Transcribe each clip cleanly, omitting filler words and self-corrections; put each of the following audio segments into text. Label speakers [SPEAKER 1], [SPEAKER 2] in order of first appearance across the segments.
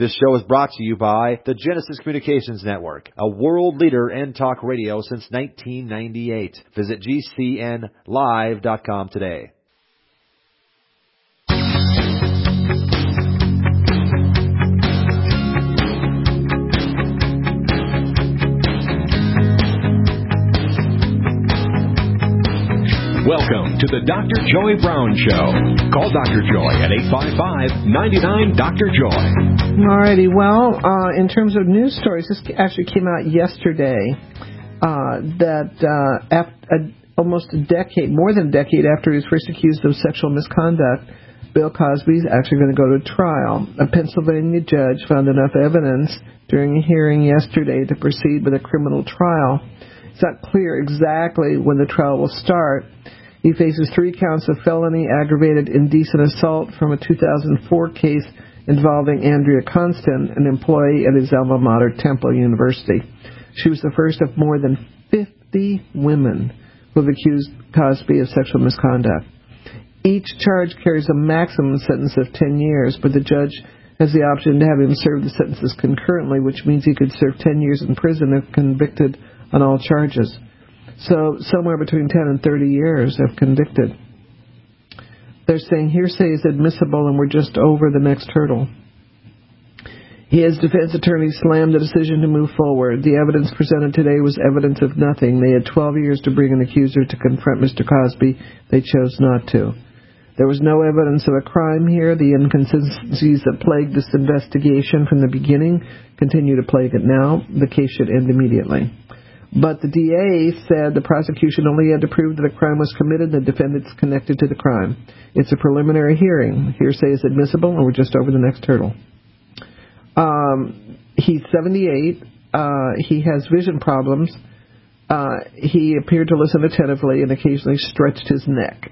[SPEAKER 1] This show is brought to you by the Genesis Communications Network, a world leader in talk radio since 1998. Visit GCNlive.com today.
[SPEAKER 2] Welcome to the Dr. Joy Brown Show. Call Dr. Joy at 855-99-DR-JOY.
[SPEAKER 3] Alrighty, well, in terms of news stories, this actually came out yesterday that almost a decade, more than a decade after he was first accused of sexual misconduct, Bill Cosby is actually going to go to trial. A Pennsylvania judge found enough evidence during a hearing yesterday to proceed with a criminal trial. It's not clear exactly when the trial will start. He faces 3 counts of felony aggravated indecent assault from a 2004 case involving Andrea Constant, an employee at his alma mater, Temple University. She was the first of more than 50 women who have accused Cosby of sexual misconduct. Each charge carries a maximum sentence of 10 years, but the judge has the option to have him serve the sentences concurrently, which means he could serve 10 years in prison if convicted on all charges. So somewhere between 10 and 30 years if convicted. They're saying hearsay is admissible and we're just over the next hurdle. His defense attorney slammed the decision to move forward. The evidence presented today was evidence of nothing. They had 12 years to bring an accuser to confront Mr. Cosby. They chose not to. There was no evidence of a crime here. The inconsistencies that plagued this investigation from the beginning continue to plague it now. The case should end immediately. But the DA said the prosecution only had to prove that a crime was committed and the defendants connected to the crime. It's a preliminary hearing. Hearsay is admissible, and we're just over the next hurdle. He's 78. He has vision problems. He appeared to listen attentively and occasionally stretched his neck.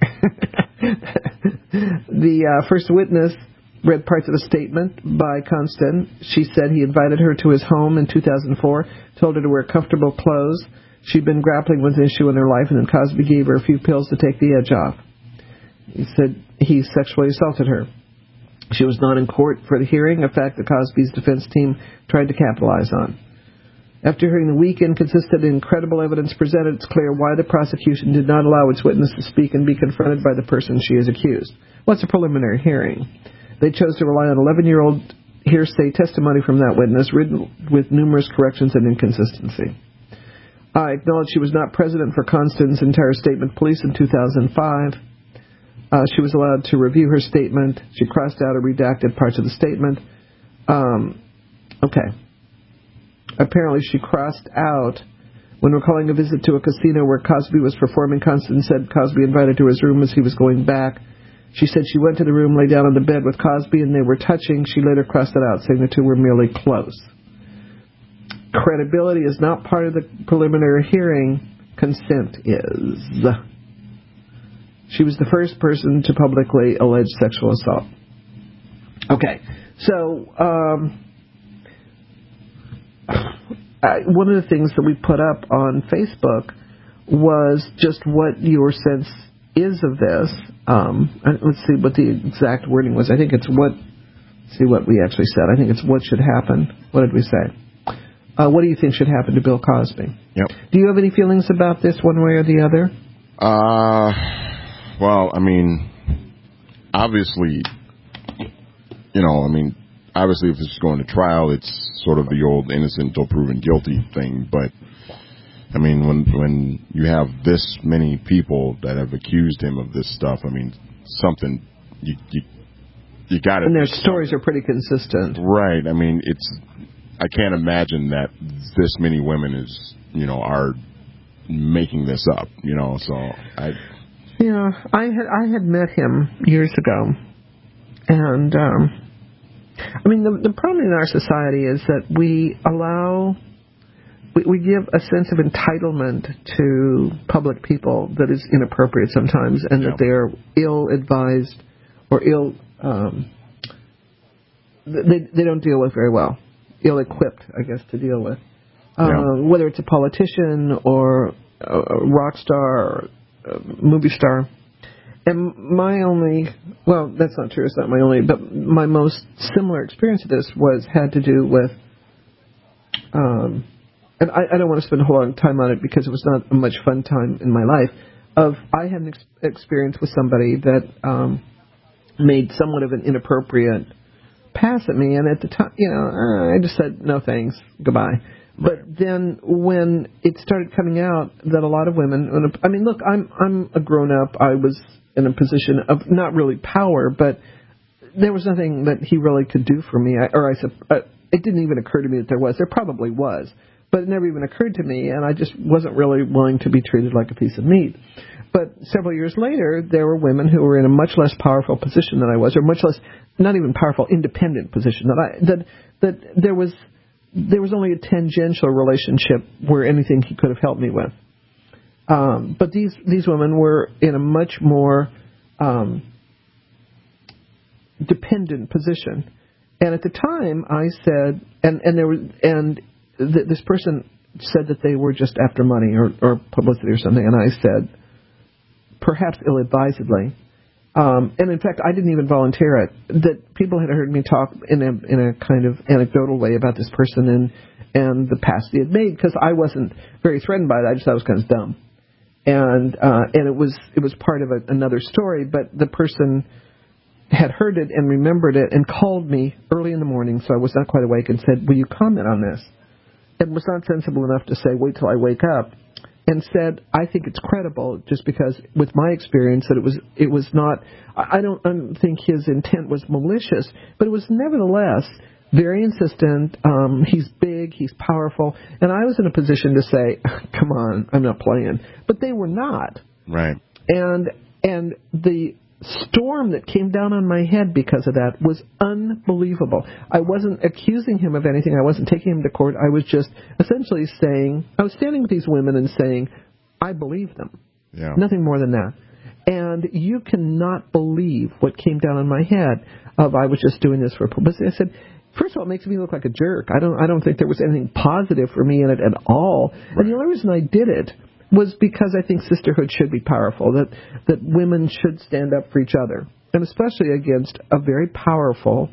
[SPEAKER 3] The first witness read parts of a statement by Constant. She said he invited her to his home in 2004, told her to wear comfortable clothes. She'd been grappling with an issue in her life, and then Cosby gave her a few pills to take the edge off. He said he sexually assaulted her. She was not in court for the hearing, a fact that Cosby's defense team tried to capitalize on. After hearing the weak, inconsistent, and incredible evidence presented, it's clear why the prosecution did not allow its witness to speak and be confronted by the person she is accused. Well, it's a preliminary hearing. They chose to rely on 11-year-old hearsay testimony from that witness, written with numerous corrections and inconsistency. I acknowledge she was not present for Constant's entire statement to police in 2005. She was allowed to review her statement. She crossed out or redacted parts of the statement. Okay. Apparently she crossed out when recalling a visit to a casino where Cosby was performing. Constant said Cosby invited her to his room as he was going back. She said she went to the room, lay down on the bed with Cosby, and they were touching. She later crossed it out, saying the two were merely close. Credibility is not part of the preliminary hearing. Consent is. She was the first person to publicly allege sexual assault. Okay, so one of the things that we put up on Facebook was just what your sense is of this. Let's see what the exact wording was. I think it's what. See what we actually said. I think it's what should happen. What did we say? What do you think should happen to Bill Cosby?
[SPEAKER 4] Yep.
[SPEAKER 3] Do you have any feelings about this one way or the other?
[SPEAKER 4] Well, I mean, obviously, obviously if it's going to trial, it's sort of the old innocent until proven guilty thing. But I mean, when you have this many people that have accused him of this stuff, I mean, something you got to.
[SPEAKER 3] And their stories are pretty consistent,
[SPEAKER 4] right? I mean, I can't imagine that this many women are making this up. So I.
[SPEAKER 3] Yeah, I had met him years ago, and I mean the problem in our society is that we give a sense of entitlement to public people that is inappropriate sometimes, and that they are ill-advised or they don't deal with very well, ill-equipped, I guess, to deal with. Whether it's a politician or a rock star or movie star. And my only, well, that's not true. It's not my only, but my most similar experience of this had to do with, and I don't want to spend a whole lot of time on it because it was not a much fun time in my life. I had an experience with somebody that made somewhat of an inappropriate pass at me, and at the time, I just said no thanks, goodbye. But then when it started coming out that a lot of women, I mean, look, I'm a grown up. I was in a position of not really power, but there was nothing that he really could do for me. It didn't even occur to me that there was. There probably was, but it never even occurred to me, and I just wasn't really willing to be treated like a piece of meat. But several years later, there were women who were in a much less powerful position than I was, or much less, not even powerful, independent position that there was only a tangential relationship where anything he could have helped me with. But these women were in a much more dependent position. And at the time, I said, this person said that they were just after money or publicity or something, and I said, perhaps ill-advisedly. And in fact, I didn't even volunteer it. That people had heard me talk in a kind of anecdotal way about this person and the past he had made, because I wasn't very threatened by it. I just thought it was kind of dumb. And it was part of another story, but the person had heard it and remembered it and called me early in the morning, so I was not quite awake, and said, will you comment on this? And was not sensible enough to say, wait till I wake up. And said, I think it's credible, just because with my experience that it was not. I don't think his intent was malicious, but it was nevertheless very insistent. He's big, he's powerful, and I was in a position to say, come on, I'm not playing. But they were not.
[SPEAKER 4] Right.
[SPEAKER 3] And the storm that came down on my head because of that was unbelievable. I wasn't accusing him of anything. I wasn't taking him to court. I was just essentially saying, I was standing with these women and saying, I believe them.
[SPEAKER 4] Yeah.
[SPEAKER 3] Nothing more than that. And you cannot believe what came down on my head of I was just doing this for publicity. I said, first of all, it makes me look like a jerk. I don't think there was anything positive for me in it at all. Right. And the only reason I did it was because I think sisterhood should be powerful, that women should stand up for each other, and especially against a very powerful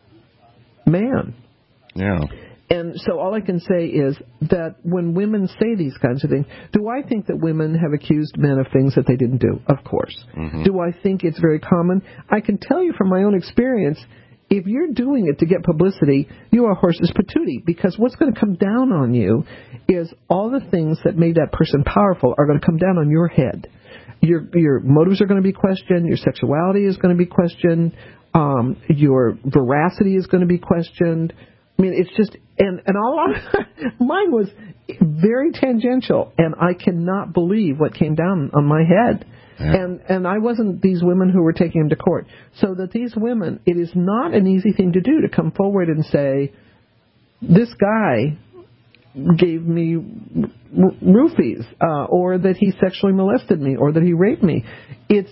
[SPEAKER 3] man.
[SPEAKER 4] Yeah.
[SPEAKER 3] And so all I can say is that when women say these kinds of things, do I think that women have accused men of things that they didn't do? Of course. Mm-hmm. Do I think it's very common? I can tell you from my own experience, if you're doing it to get publicity, you are horses patootie, because what's going to come down on you is all the things that made that person powerful are going to come down on your head. Your motives are going to be questioned. Your sexuality is going to be questioned. Your veracity is going to be questioned. I mean, it's just, and all mine was very tangential, and I cannot believe what came down on my head. Yeah. And I wasn't these women who were taking him to court. So that these women, it is not an easy thing to do to come forward and say, this guy gave me roofies, or that he sexually molested me, or that he raped me. It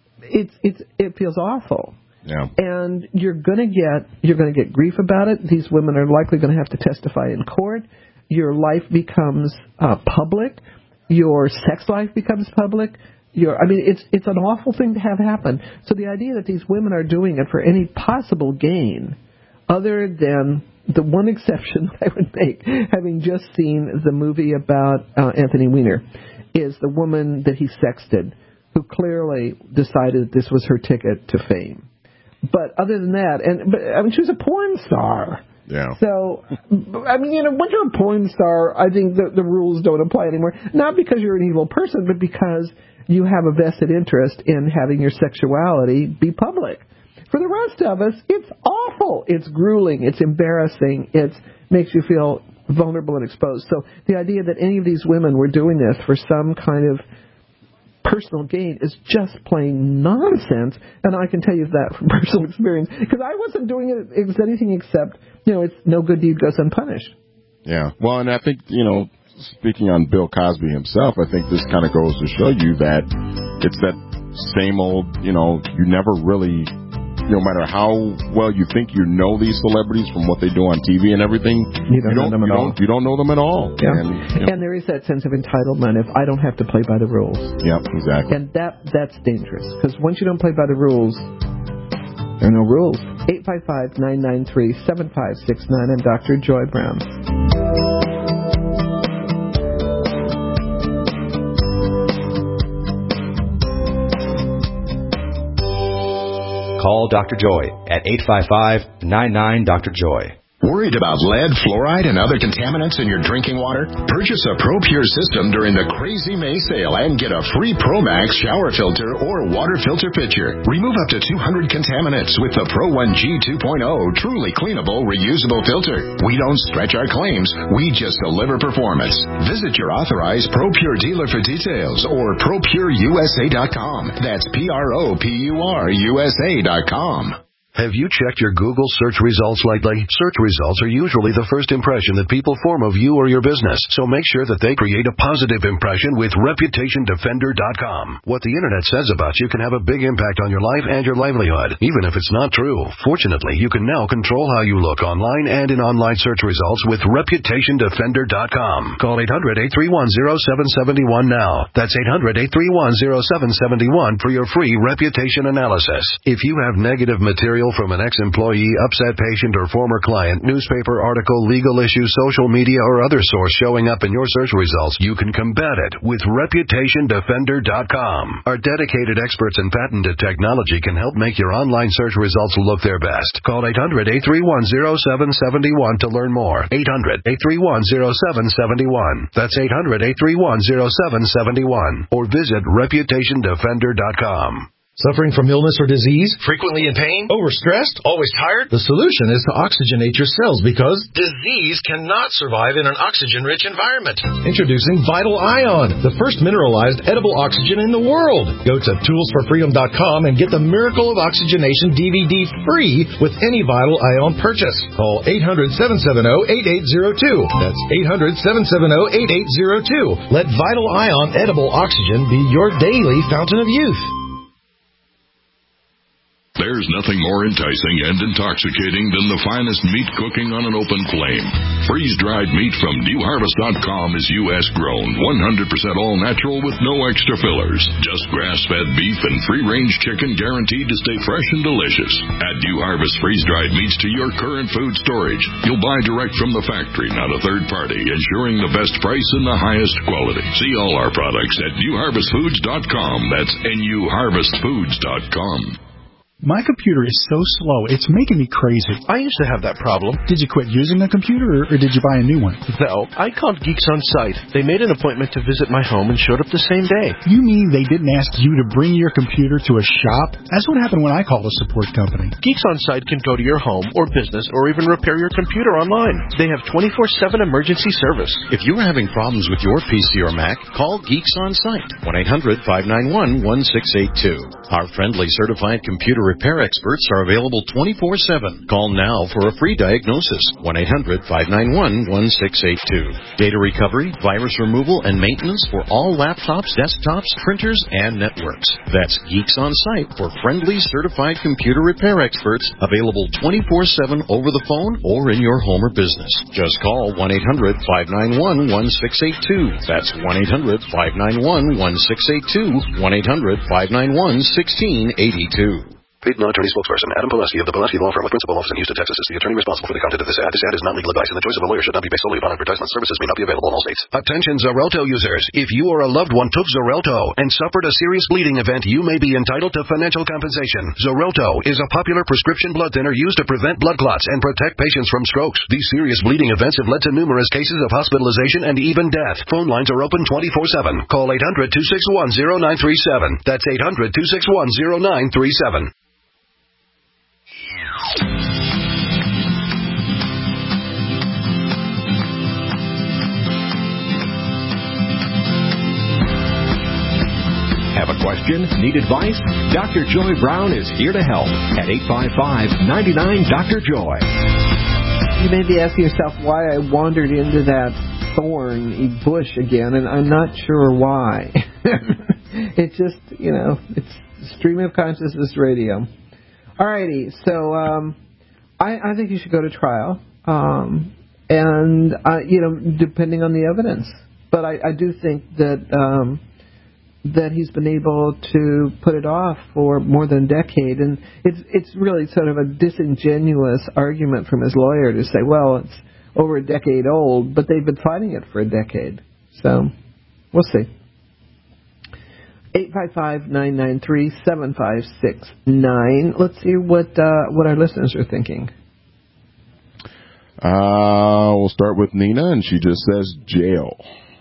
[SPEAKER 3] feels awful.
[SPEAKER 4] Yeah.
[SPEAKER 3] And you're going to get grief about it. These women are likely going to have to testify in court. Your life becomes public. Your sex life becomes public. It's an awful thing to have happen. So the idea that these women are doing it for any possible gain, other than the one exception I would make, having just seen the movie about Anthony Weiner, is the woman that he sexted, who clearly decided this was her ticket to fame. But other than that, she was a porn star.
[SPEAKER 4] Yeah.
[SPEAKER 3] So, once you're a porn star, I think the rules don't apply anymore. Not because you're an evil person, but because you have a vested interest in having your sexuality be public. For the rest of us, it's awful. It's grueling. It's embarrassing. It makes you feel vulnerable and exposed. So the idea that any of these women were doing this for some kind of personal gain is just plain nonsense, and I can tell you that from personal experience, because I wasn't doing it as anything except, it's no good deed goes unpunished.
[SPEAKER 4] Yeah, well, and I think, speaking on Bill Cosby himself, I think this kind of goes to show you that it's that same old, you never really no matter how well you think you know these celebrities from what they do on TV and everything,
[SPEAKER 3] you don't know them at all.
[SPEAKER 4] You don't know them at all.
[SPEAKER 3] Yeah. And there is that sense of entitlement if I don't have to play by the rules.
[SPEAKER 4] Yep, exactly.
[SPEAKER 3] And that's dangerous, because once you don't play by the rules, there are no rules. 855-993-7569. I'm Dr. Joy Brown.
[SPEAKER 1] Call Dr. Joy at 855-99-DR-JOY.
[SPEAKER 2] Worried about lead, fluoride, and other contaminants in your drinking water? Purchase a ProPure system during the Crazy May sale and get a free ProMax shower filter or water filter pitcher. Remove up to 200 contaminants with the Pro1G 2.0 truly cleanable, reusable filter. We don't stretch our claims. We just deliver performance. Visit your authorized ProPure dealer for details or ProPureUSA.com. That's ProPureUSA.com.
[SPEAKER 5] Have you checked your Google search results lately? Search results are usually the first impression that people form of you or your business, so make sure that they create a positive impression with ReputationDefender.com. What the Internet says about you can have a big impact on your life and your livelihood, even if it's not true. Fortunately, you can now control how you look online and in online search results with ReputationDefender.com. Call 800-831-0771 now. That's 800-831-0771 for your free reputation analysis. If you have negative material from an ex-employee, upset patient, or former client, newspaper article, legal issue, social media, or other source showing up in your search results, you can combat it with ReputationDefender.com. Our dedicated experts in patented technology can help make your online search results look their best. Call 800-831-0771 to learn more. 800-831-0771. That's 800-831-0771. Or visit ReputationDefender.com.
[SPEAKER 6] Suffering from illness or disease? Frequently in pain? Overstressed? Always tired? The solution is to oxygenate your cells because disease cannot survive in an oxygen-rich environment. Introducing Vital Ion, the first mineralized edible oxygen in the world. Go to toolsforfreedom.com and get the Miracle of Oxygenation DVD free with any Vital Ion purchase. Call 800-770-8802. That's 800-770-8802. Let Vital Ion edible oxygen be your daily fountain of youth.
[SPEAKER 7] There's nothing more enticing and intoxicating than the finest meat cooking on an open flame. Freeze-dried meat from NewHarvest.com is U.S. grown, 100% all natural with no extra fillers. Just grass-fed beef and free-range chicken guaranteed to stay fresh and delicious. Add New Harvest freeze-dried meats to your current food storage. You'll buy direct from the factory, not a third party, ensuring the best price and the highest quality. See all our products at NewHarvestFoods.com. That's NewHarvestFoods.com.
[SPEAKER 8] My computer is so slow, it's making me crazy.
[SPEAKER 9] I used to have that problem.
[SPEAKER 8] Did you quit using the computer, or did you buy a new one?
[SPEAKER 9] No, I called Geeks On Site. They made an appointment to visit my home and showed up the same day.
[SPEAKER 8] You mean they didn't ask you to bring your computer to a shop? That's what happened when I called a support company.
[SPEAKER 9] Geeks On Site can go to your home or business or even repair your computer online. They have 24/7 emergency service.
[SPEAKER 10] If you're having problems with your PC or Mac, call Geeks On Site, 1-800-591-1682. Our friendly certified computer repair experts are available 24/7. Call now for a free diagnosis. 1-800-591-1682. Data recovery, virus removal, and maintenance for all laptops, desktops, printers, and networks. That's Geeks On Site for friendly certified computer repair experts available 24/7 over the phone or in your home or business. Just call 1-800-591-1682. That's 1-800-591-1682. 1-800-591-1682.
[SPEAKER 11] Paid non-attorney spokesperson Adam Pileski of the Pileski Law Firm with principal office in Houston, Texas is the attorney responsible for the content of this ad. This ad is not legal advice, and the choice of a lawyer should not be based solely upon advertisement. Services may not be available in all states.
[SPEAKER 5] Attention Xarelto users. If you or a loved one took Xarelto and suffered a serious bleeding event, you may be entitled to financial compensation. Xarelto is a popular prescription blood thinner used to prevent blood clots and protect patients from strokes. These serious bleeding events have led to numerous cases of hospitalization and even death. Phone lines are open 24/7. Call 800-261-0937. That's 800-261-0937.
[SPEAKER 2] Have a question? Need advice? Dr. Joy Brown is here to help at 855-99-DR-JOY.
[SPEAKER 3] You may be asking yourself why I wandered into that thorny bush again, and I'm not sure why. It just, it's stream of consciousness radio. All righty. So I think you should go to trial, and depending on the evidence. But I do think that that he's been able to put it off for more than a decade, and it's really sort of a disingenuous argument from his lawyer to say, well, it's over a decade old, but they've been fighting it for a decade. So we'll see. 855-993-7569. Let's see what our listeners are thinking.
[SPEAKER 4] We'll start with Nina, and she just says jail.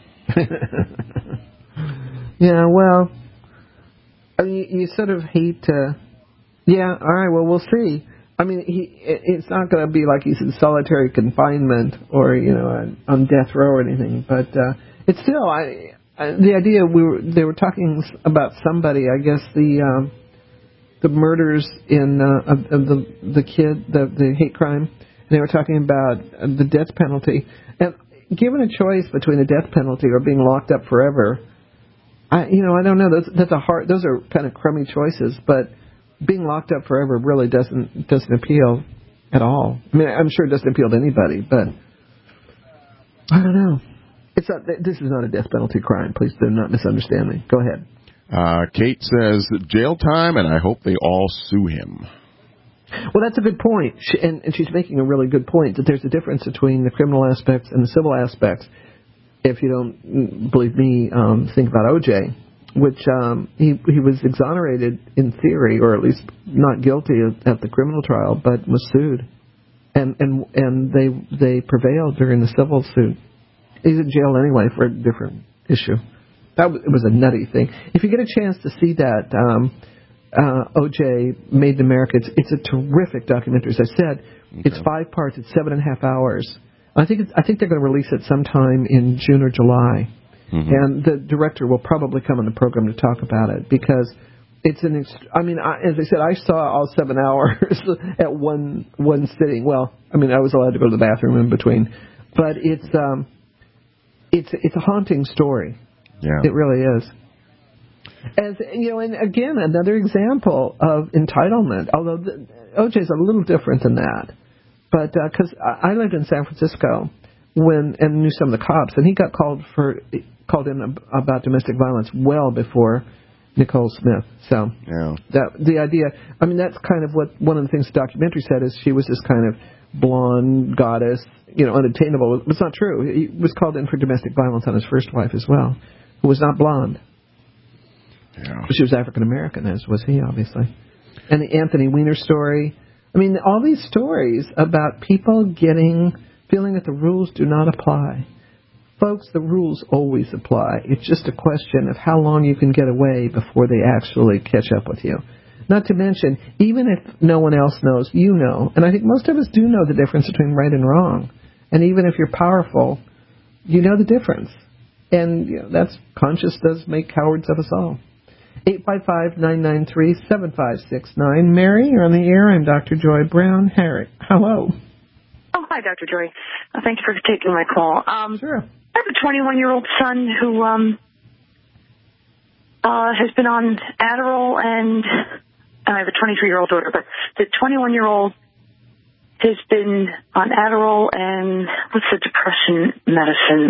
[SPEAKER 3] Yeah, well, I mean, you sort of hate to... Yeah, all right, well, we'll see. I mean, it's not going to be like he's in solitary confinement or, on death row or anything, but it's still... the idea, they were talking about somebody, I guess the murders in of the kid, the hate crime, and they were talking about the death penalty. And given a choice between a death penalty or being locked up forever... I don't know. Those are kind of crummy choices, but being locked up forever really doesn't appeal at all. I mean, I'm sure it doesn't appeal to anybody, but I don't know. This is not a death penalty crime. Please do not misunderstand me. Go ahead.
[SPEAKER 4] Kate says jail time, and I hope they all sue him.
[SPEAKER 3] Well, that's a good point, and she's making a really good point that there's a difference between the criminal aspects and the civil aspects. If you don't believe me, think about O.J., which he was exonerated in theory, or at least not guilty at the criminal trial, but was sued, and they prevailed during the civil suit. He's in jail anyway for a different issue. It was a nutty thing. If you get a chance to see that O.J. Made in America, it's a terrific documentary. As I said, it's 5 parts. It's 7.5 hours. I think they're going to release it sometime in June or July, and the director will probably come on the program to talk about it because it's as I said, I saw all 7 hours at one sitting. Well, I mean, I was allowed to go to the bathroom in between, but it's a haunting story.
[SPEAKER 4] Yeah,
[SPEAKER 3] it really is. As and again, another example of entitlement. Although O.J. is a little different than that. But because I lived in San Francisco and knew some of the cops, and he got called in about domestic violence well before Nicole Smith. So the idea, I mean, that's kind of what one of the things the documentary said is she was this kind of blonde goddess, unattainable. It's not true. He was called in for domestic violence on his first wife as well, who was not blonde.
[SPEAKER 4] Yeah,
[SPEAKER 3] but she was African American, as was he, obviously. And the Anthony Weiner story. I mean, all these stories about people feeling that the rules do not apply. Folks, the rules always apply. It's just a question of how long you can get away before they actually catch up with you. Not to mention, even if no one else knows, you know. And I think most of us do know the difference between right and wrong. And even if you're powerful, you know the difference. And that's conscious does make cowards of us all. 855-993-7569. Mary, you're on the air. I'm Dr. Joy Brown. Harry, hello.
[SPEAKER 12] Oh, hi, Dr. Joy. Thanks for taking my call.
[SPEAKER 3] Sure.
[SPEAKER 12] I have a 21-year-old son who has been on Adderall, and I have a 23-year-old daughter, but the 21-year-old has been on Adderall and what's the depression medicine?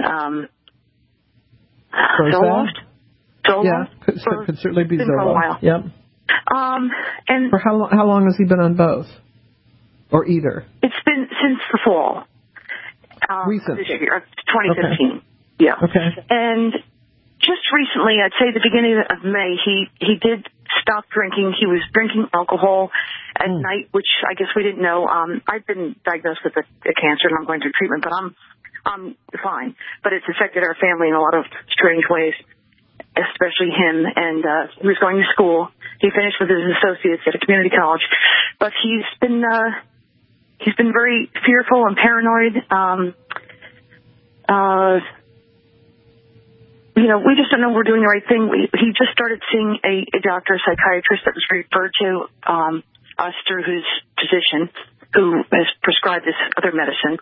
[SPEAKER 12] Zoloft?
[SPEAKER 3] Yeah, could certainly be Zoloft.
[SPEAKER 12] For a while.
[SPEAKER 3] Yep.
[SPEAKER 12] And
[SPEAKER 3] for how long has he been on both, or either?
[SPEAKER 12] It's been since the fall.
[SPEAKER 3] Recent.
[SPEAKER 12] This year, 2015.
[SPEAKER 3] Okay.
[SPEAKER 12] Yeah.
[SPEAKER 3] Okay.
[SPEAKER 12] And just recently, I'd say the beginning of May, he did stop drinking. He was drinking alcohol at night, which I guess we didn't know. I've been diagnosed with a cancer, and I'm going through treatment, but I'm fine. But it's affected our family in a lot of strange ways, especially him. And he was going to school. He finished with his associates at a community college, but he's been very fearful and paranoid. We just don't know we're doing the right thing. He just started seeing a doctor, a psychiatrist that was referred to us through his physician, who has prescribed this other medicine.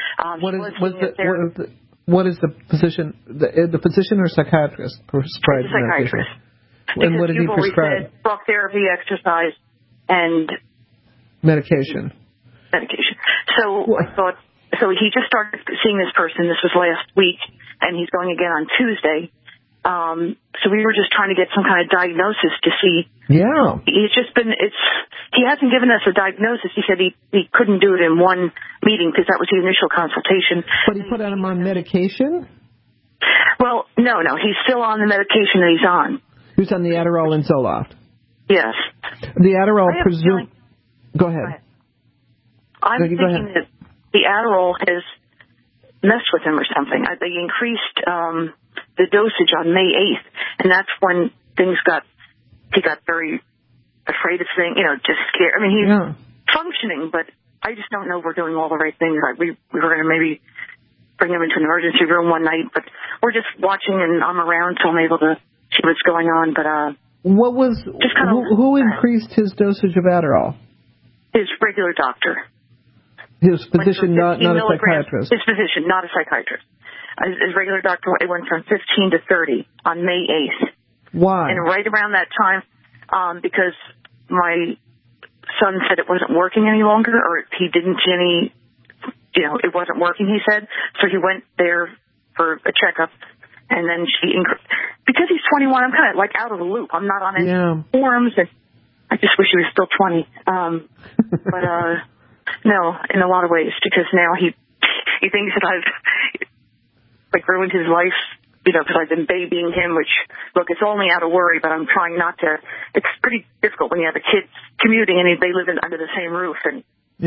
[SPEAKER 3] What is the physician? The physician or psychiatrist prescribed?
[SPEAKER 12] The psychiatrist.
[SPEAKER 3] And what did he prescribe?
[SPEAKER 12] Talk therapy, exercise, and
[SPEAKER 3] Medication.
[SPEAKER 12] So I thought, so he just started seeing this person. This was last week, and he's going again on Tuesday. So we were just trying to get some kind of diagnosis to see.
[SPEAKER 3] Yeah.
[SPEAKER 12] He's just been, he hasn't given us a diagnosis. He said he couldn't do it in one meeting because that was the initial consultation.
[SPEAKER 3] But he put him on medication?
[SPEAKER 12] Well, no. He's still on the medication that he's on.
[SPEAKER 3] He's on the Adderall and Zoloft?
[SPEAKER 12] Yes.
[SPEAKER 3] The Adderall Go ahead.
[SPEAKER 12] I'm thinking that the Adderall has messed with him or something. They increased the dosage on May 8th, and that's when he got very afraid of things, just scared. I mean, he's functioning, but I just don't know if we're doing all the right things. We were going to maybe bring him into an emergency room one night, but we're just watching, and I'm around, so I'm able to see what's going on. But
[SPEAKER 3] who increased his dosage of Adderall?
[SPEAKER 12] His regular doctor.
[SPEAKER 3] His physician, not a psychiatrist.
[SPEAKER 12] His physician, not a psychiatrist. His regular doctor, it went from 15 to 30 on May 8th.
[SPEAKER 3] Why?
[SPEAKER 12] And right around that time, because my son said it wasn't working any longer, or he didn't see any, it wasn't working, he said. So he went there for a checkup, and then because he's 21, I'm kind of like out of the loop. I'm not on any forums, and I just wish he was still 20. But no, in a lot of ways, because now he thinks that I've ruined his life, because I've been babying him, which, look, it's only out of worry, but I'm trying not to. It's pretty difficult when you have the kids commuting and they live under the same roof, and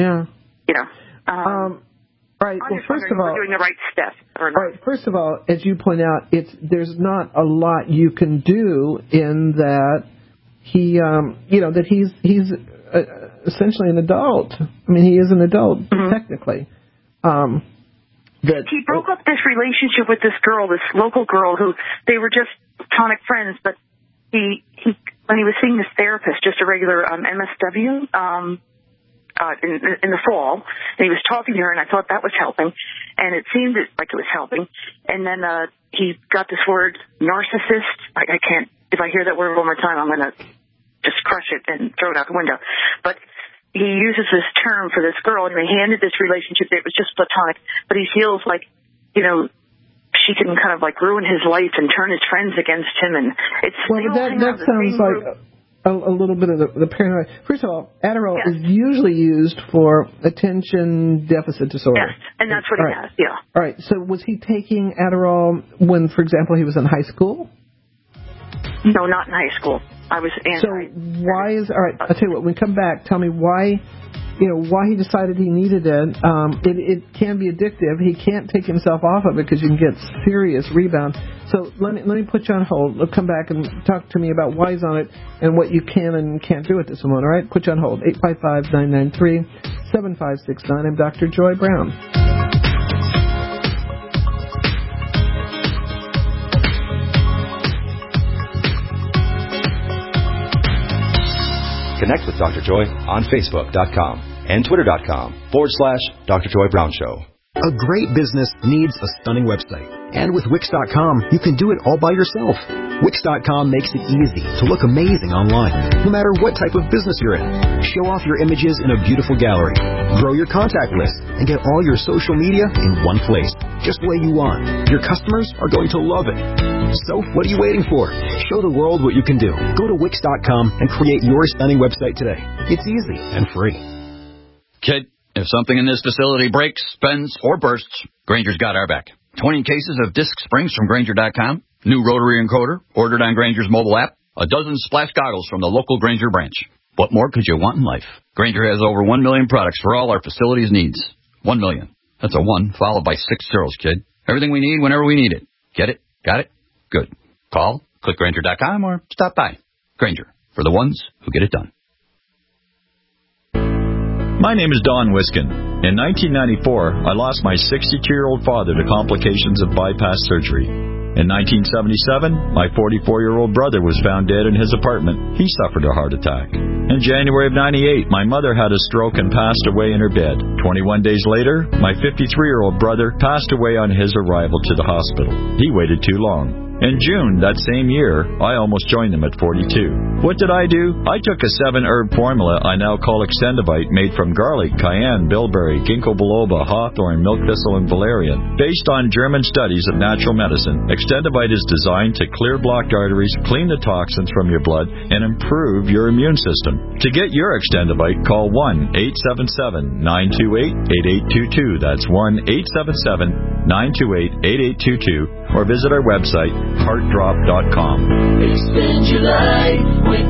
[SPEAKER 3] right. Well, first of all,
[SPEAKER 12] we're doing the right step. Or not.
[SPEAKER 3] Right. First of all, as you point out, there's not a lot you can do in that he's essentially an adult. I mean, he is an adult technically.
[SPEAKER 12] He broke up this relationship with this girl, this local girl, who they were just platonic friends. But he when he was seeing this therapist, just a regular MSW, in the fall, and he was talking to her, and I thought that was helping, and it seemed like it was helping. And then he got this word, narcissist. I can't. If I hear that word one more time, I'm going to just crush it and throw it out the window. But he uses this term for this girl, and they ended this relationship. It was just platonic, but he feels like, she can kind of ruin his life and turn his friends against him, and it's
[SPEAKER 3] that sounds like a little bit of the paranoia. First of all, Adderall is usually used for attention deficit disorder.
[SPEAKER 12] Yes, and that's what he has. Yeah.
[SPEAKER 3] All right. So was he taking Adderall when, for example, he was in high school?
[SPEAKER 12] No, not in high school. I was anti.
[SPEAKER 3] So why is all right? I'll tell you what. When we come back, tell me why. Why he decided he needed it. It can be addictive. He can't take himself off of it because you can get serious rebound. So let me put you on hold. We'll come back and talk to me about why he's on it and what you can and can't do at this moment. All right? Put you on hold. 855-993-7569. I'm Dr. Joy Brown.
[SPEAKER 1] Connect with Dr. Joy on Facebook.com and Twitter.com/Dr. Joy Brown Show.
[SPEAKER 13] A great business needs a stunning website. And with Wix.com, you can do it all by yourself. Wix.com makes it easy to look amazing online, no matter what type of business you're in. Show off your images in a beautiful gallery. Grow your contact list and get all your social media in one place, just the way you want. Your customers are going to love it. So, what are you waiting for? Show the world what you can do. Go to Wix.com and create your stunning website today. It's easy and free.
[SPEAKER 14] Kid, if something in this facility breaks, bends, or bursts, Granger's got our back. 20 cases of disc springs from Granger.com, new rotary encoder ordered on Granger's mobile app, a dozen splash goggles from the local Granger branch. What more could you want in life? Granger has over 1 million products for all our facilities' needs. 1 million. That's a 1 followed by 6 zeros, kid. Everything we need whenever we need it. Get it? Got it? Good. Call, click Granger.com, or stop by. Granger, for the ones who get it done.
[SPEAKER 15] My name is Don Wiskin. In 1994, I lost my 62-year-old father to complications of bypass surgery. In 1977, my 44-year-old brother was found dead in his apartment. He suffered a heart attack. In January of 98, my mother had a stroke and passed away in her bed. 21 days later, my 53-year-old brother passed away on his arrival to the hospital. He waited too long. In June that same year, I almost joined them at 42. What did I do? I took a 7-herb formula I now call Extendivite, made from garlic, cayenne, bilberry, ginkgo biloba, hawthorn, milk thistle, and valerian. Based on German studies of natural medicine, Extendivite is designed to clear blocked arteries, clean the toxins from your blood, and improve your immune system. To get your Extendivite, call 1-877-928-8822. That's 1-877-928-8822. Or visit our website, heartdrop.com.
[SPEAKER 16] Extend your life with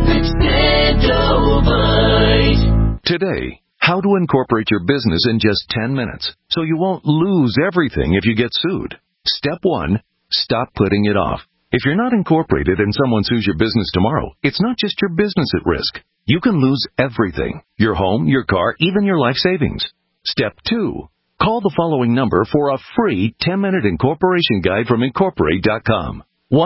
[SPEAKER 16] Extendivite.
[SPEAKER 5] Today, how to incorporate your business in just 10 minutes so you won't lose everything if you get sued. Step 1, stop putting it off. If you're not incorporated and someone sues your business tomorrow, it's not just your business at risk. You can lose everything: your home, your car, even your life savings. Step 2, call the following number for a free 10-minute incorporation guide from Incorporate.com.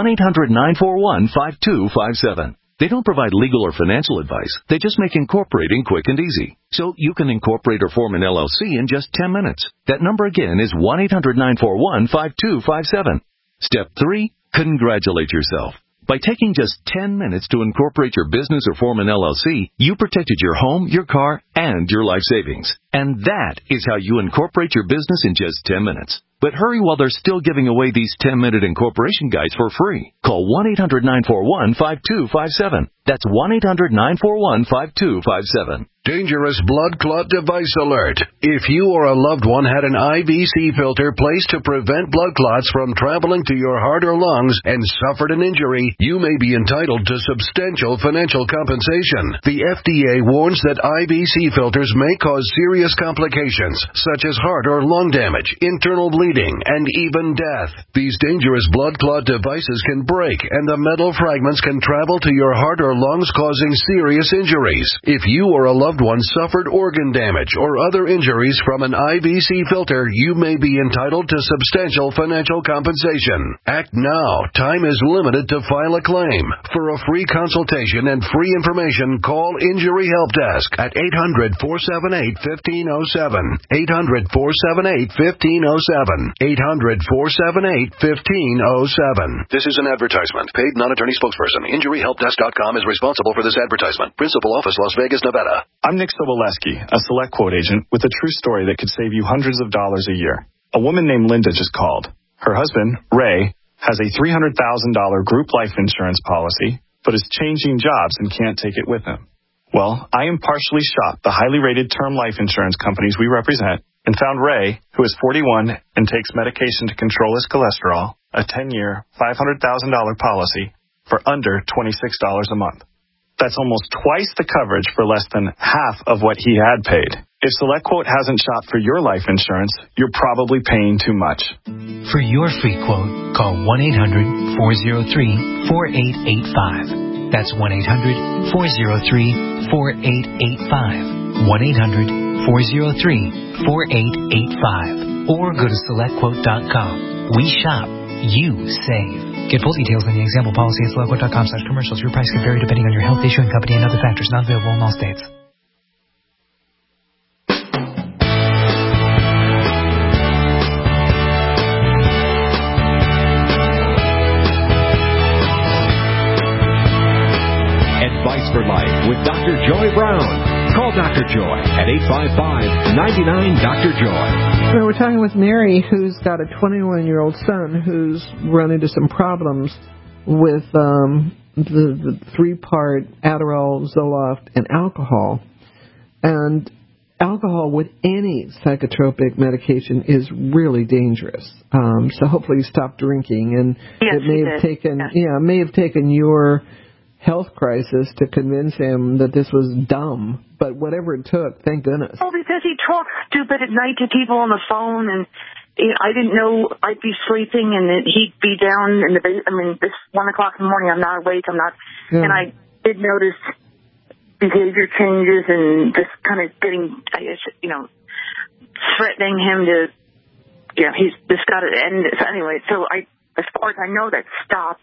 [SPEAKER 5] 1-800-941-5257. They don't provide legal or financial advice. They just make incorporating quick and easy. So you can incorporate or form an LLC in just 10 minutes. That number again is 1-800-941-5257. Step 3, congratulate yourself. By taking just 10 minutes to incorporate your business or form an LLC, you protected your home, your car, and your life savings. And that is how you incorporate your business in just 10 minutes. But hurry while they're still giving away these 10-minute incorporation guides for free. Call 1-800-941-5257. That's 1-800-941-5257. Dangerous blood clot device alert. If you or a loved one had an IVC filter placed to prevent blood clots from traveling to your heart or lungs and suffered an injury, you may be entitled to substantial financial compensation. The FDA warns that IVC filters may cause serious complications, such as heart or lung damage, internal bleeding, and even death. These dangerous blood clot devices can break, and the metal fragments can travel to your heart or lungs, causing serious injuries. If you or a loved one suffered organ damage or other injuries from an IVC filter, you may be entitled to substantial financial compensation. Act now. Time is limited to file a claim. For a free consultation and free information, call Injury Help Desk at 800-478-1507. 800-478-1507. 800-478-1507.
[SPEAKER 11] This is an advertisement. Paid non-attorney spokesperson. InjuryHelpDesk.com is responsible for this advertisement. Principal office, Las Vegas, Nevada.
[SPEAKER 17] I'm Nick Soboleski, a Select Quote agent with a true story that could save you hundreds of dollars a year. A woman named Linda just called. Her husband, Ray, has a $300,000 group life insurance policy, but is changing jobs and can't take it with him. Well, I impartially shopped the highly rated term life insurance companies we represent and found Ray, who is 41 and takes medication to control his cholesterol, a 10-year, $500,000 policy for under $26 a month. That's almost twice the coverage for less than half of what he had paid. If SelectQuote hasn't shopped for your life insurance, you're probably paying too much.
[SPEAKER 18] For your free quote, call 1-800-403-4885. That's 1-800-403-4885. 1-800-403-4885. Or go to SelectQuote.com. We shop. You save. Get full details in the example policy at SelectQuote.com/commercials. Your price can vary depending on your health, issuing company, and other factors. Not available in all states.
[SPEAKER 1] Advice for Life with Dr. Joy Brown. Call Dr. Joy at 855-99-DR-JOY.
[SPEAKER 3] So we're talking with Mary, who's got a 21-year-old son who's run into some problems with the three-part Adderall, Zoloft, and alcohol. And alcohol with any psychotropic medication is really dangerous. So hopefully you stop drinking. And
[SPEAKER 12] yes,
[SPEAKER 3] it may have taken your health crisis to convince him that this was dumb. But whatever it took, thank goodness.
[SPEAKER 12] Oh, because he talks stupid at night to people on the phone, and I didn't know I'd be sleeping, and that he'd be down in the bed. I mean, it's 1 o'clock in the morning. I'm not awake. And I did notice behavior changes and just kind of getting, I guess, threatening him to, he's just got to end this anyway. So as far as I know, that stopped.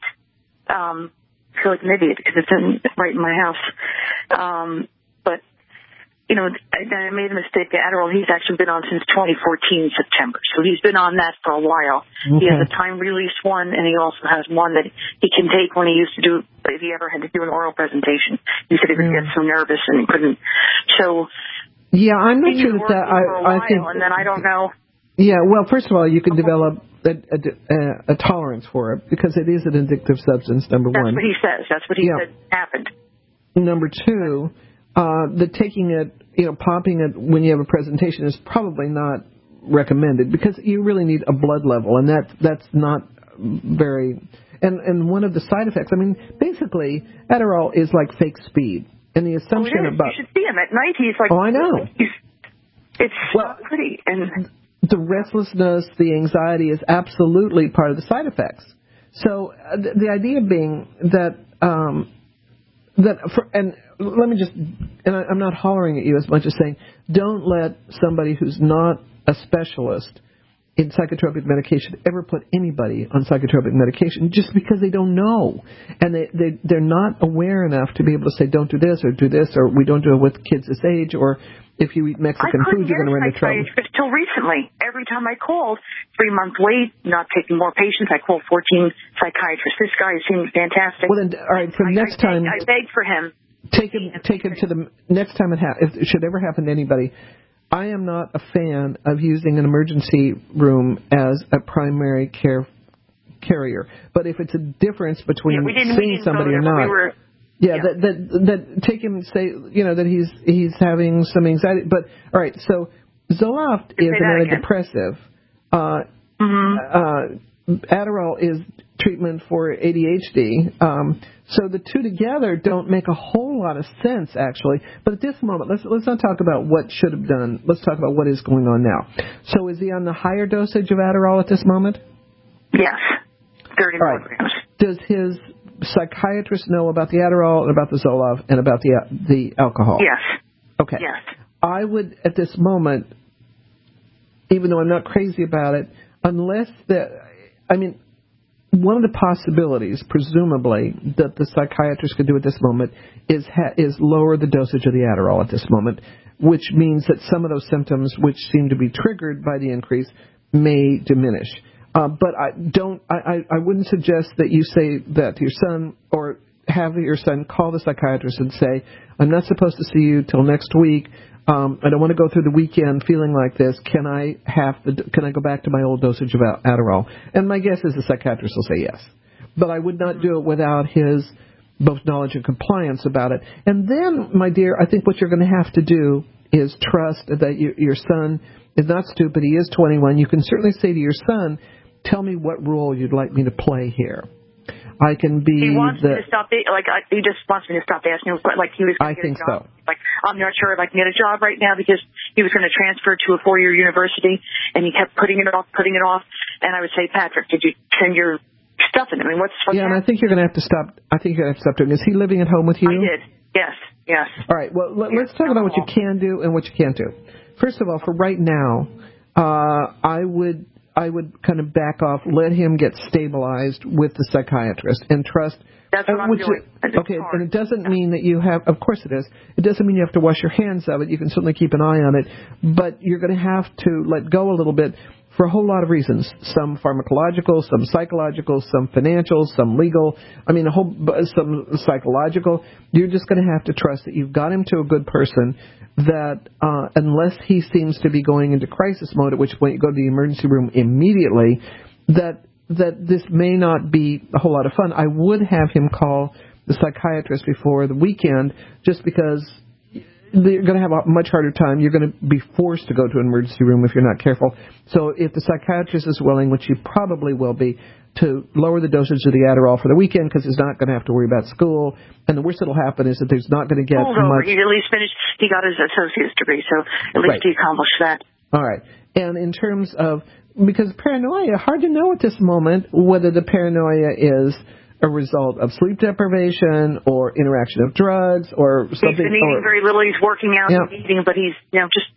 [SPEAKER 12] I feel like an idiot because it's right in my house. But I made a mistake. The Adderall he's actually been on since 2014 September, so he's been on that for a while. Okay. He has a time-released one, and he also has one that he can take when he used to do, if he ever had to do an oral presentation. He said he would get so nervous and he couldn't. So
[SPEAKER 3] yeah, I'm not sure that I think.
[SPEAKER 12] And then I don't know.
[SPEAKER 3] Yeah, well, first of all, you can develop a tolerance for it because it is an addictive substance. Number one.
[SPEAKER 12] That's what he says. That's what he said happened.
[SPEAKER 3] Number two. The taking it, popping it when you have a presentation is probably not recommended because you really need a blood level, and that's not very. And one of the side effects, basically, Adderall is like fake speed, and the assumption about
[SPEAKER 12] you should see him at night. He's like,
[SPEAKER 3] I know.
[SPEAKER 12] It's not pretty, and
[SPEAKER 3] the restlessness, the anxiety is absolutely part of the side effects. So the idea being that. Let me just, and I'm not hollering at you as much as saying, don't let somebody who's not a specialist in psychotropic medication ever put anybody on psychotropic medication just because they don't know. And they're not aware enough to be able to say, don't do this, or we don't do it with kids this age, or if you eat Mexican food, you're going to run into trouble.
[SPEAKER 12] Until recently, every time I called, 3-month wait, not taking more patients, I called 14 psychiatrists. This guy seems fantastic.
[SPEAKER 3] Well, then, all right, for next time,
[SPEAKER 12] I begged for him.
[SPEAKER 3] Take him to the next time if it should ever happen to anybody. I am not a fan of using an emergency room as a primary care carrier. But if it's a difference between seeing somebody or not, that take him and say that he's having some anxiety. But all right, so Zoloft is an antidepressive. Adderall is treatment for ADHD. So the two together don't make a whole lot of sense, actually. But at this moment, let's not talk about what should have done. Let's talk about what is going on now. So is he on the higher dosage of Adderall at this moment?
[SPEAKER 12] Yes, 30 milligrams.
[SPEAKER 3] Does his psychiatrist know about the Adderall and about the Zoloft and about the alcohol?
[SPEAKER 12] Yes.
[SPEAKER 3] Okay.
[SPEAKER 12] Yes.
[SPEAKER 3] I would, at this moment, even though I'm not crazy about it, unless one of the possibilities, presumably, that the psychiatrist could do at this moment is lower the dosage of the Adderall at this moment, which means that some of those symptoms, which seem to be triggered by the increase, may diminish. But I wouldn't suggest that you say that to your son or have your son call the psychiatrist and say, I'm not supposed to see you till next week. I don't want to go through the weekend feeling like this. Can I go back to my old dosage of Adderall? And my guess is the psychiatrist will say yes. But I would not do it without his both knowledge and compliance about it. And then, my dear, I think what you're going to have to do is trust that your son is not stupid. He is 21. You can certainly say to your son, tell me what role you'd like me to play here. I can be.
[SPEAKER 12] He wants me to stop. He just wants me to stop asking him. Like he was.
[SPEAKER 3] I think so.
[SPEAKER 12] Like I'm not sure if I can get a job right now because he was going to transfer to a 4-year university, and he kept putting it off. And I would say, Patrick, did you send your stuff in? What's
[SPEAKER 3] yeah, and I think you're going to have to stop. I think you're going to have to stop doing. Is he living at home with you?
[SPEAKER 12] I did. Yes.
[SPEAKER 3] All right. Well, let's talk about what you can do and what you can't do. First of all, for right now, I would kind of back off, let him get stabilized with the psychiatrist, and trust.
[SPEAKER 12] That's what I'm doing.
[SPEAKER 3] Okay, and it doesn't mean that you have, of course it is, it doesn't mean you have to wash your hands of it. You can certainly keep an eye on it, but you're going to have to let go a little bit for a whole lot of reasons. Some pharmacological, some psychological, some financial, some legal, some psychological. You're just going to have to trust that you've got him to a good person, that unless he seems to be going into crisis mode, at which point you go to the emergency room immediately, that this may not be a whole lot of fun. I would have him call the psychiatrist before the weekend, just because you're going to have a much harder time. You're going to be forced to go to an emergency room if you're not careful. So if the psychiatrist is willing, which he probably will be, to lower the dosage of the Adderall for the weekend because he's not going to have to worry about school. And the worst that will happen is that the's not going to get much.
[SPEAKER 12] He at least finished. He got his associate's degree, so at least he accomplished that.
[SPEAKER 3] All right. And in terms of, because paranoia, hard to know at this moment whether the paranoia is a result of sleep deprivation or interaction of drugs or something.
[SPEAKER 12] He's been eating very little. He's working out and eating, but he's just.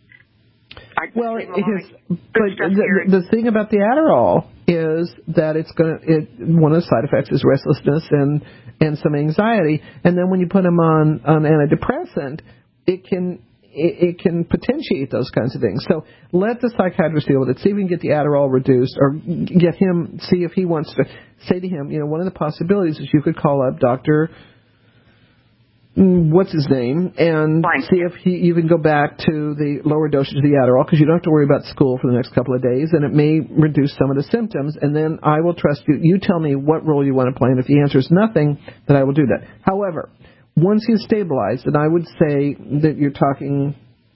[SPEAKER 3] The thing about the Adderall is that one of the side effects is restlessness and some anxiety, and then when you put him on an antidepressant, it can it can potentiate those kinds of things. So let the psychiatrist deal with it. See if we can get the Adderall reduced, or get him, see if he wants to say to him, one of the possibilities is you could call up Dr. What's his name, and see if you can go back to the lower dosage of the Adderall, because you don't have to worry about school for the next couple of days, and it may reduce some of the symptoms, and then I will trust you. You tell me what role you want to play, and if the answer is nothing, then I will do that. However, once he's stabilized, and I would say that you're talking,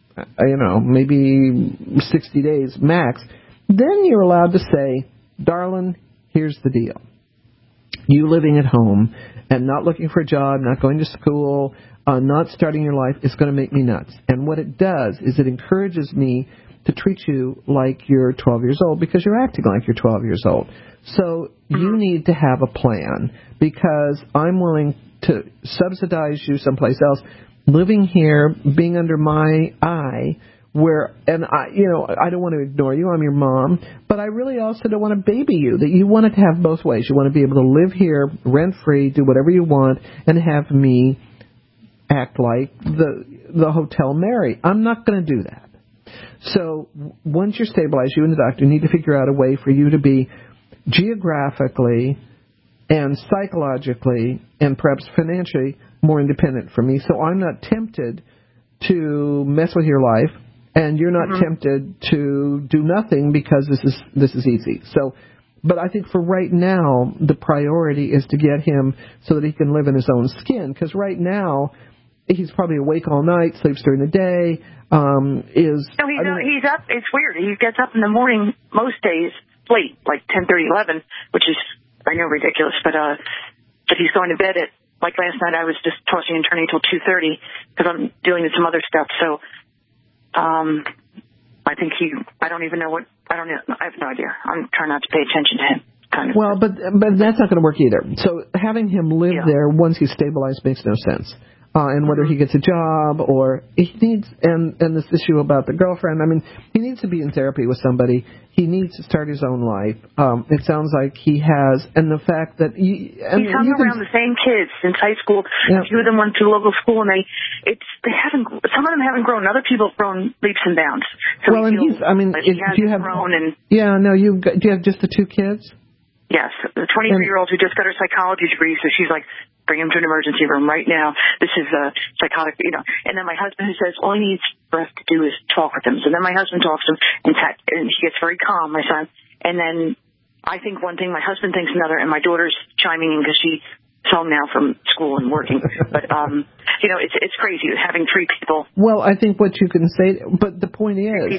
[SPEAKER 3] maybe 60 days max, then you're allowed to say, darling, here's the deal. You living at home and not looking for a job, not going to school, not starting your life is going to make me nuts. And what it does is it encourages me to treat you like you're 12 years old, because you're acting like you're 12 years old. So you need to have a plan, because I'm willing to subsidize you someplace else, living here, being under my eye, and I don't want to ignore you. I'm your mom, but I really also don't want to baby you. That you want it to have both ways. You want to be able to live here rent free, do whatever you want, and have me act like the Hotel Mary. I'm not going to do that. So once you're stabilized, you and the doctor need to figure out a way for you to be geographically and psychologically and perhaps financially more independent from me. So I'm not tempted to mess with your life, and you're not tempted to do nothing because this is easy. So, but I think for right now, the priority is to get him so that he can live in his own skin. Because right now, he's probably awake all night, sleeps during the day. He's up. It's weird. He gets up in the morning most days late, like 10:30, 11, which is, I know, ridiculous. But he's going to bed at, like last night, I was just tossing and turning until 2:30 because I'm dealing with some other stuff. So. I think I have no idea. I'm trying not to pay attention to him. Well, but that's not going to work either. So having him live there once he's stabilized makes no sense. And whether he gets a job or he needs, and this issue about the girlfriend, I mean, he needs to be in therapy with somebody. He needs to start his own life. It sounds like he has, and the fact that he's hung around the same kids since high school. Yeah. A few of them went to local school, and some of them haven't grown. Other people have grown leaps and bounds. So do you have grown? And do you have just the two kids? Yes, the 23-year-old who just got her psychology degree, so she's like, bring him to an emergency room right now. This is psychotic, And then my husband, who says all he needs for us to do is talk with him. So then my husband talks to him, and he gets very calm, my son. And then I think one thing, my husband thinks another, and my daughter's chiming in because she's home now from school and working. But, it's crazy having three people. Well, I think what you can say, but the point is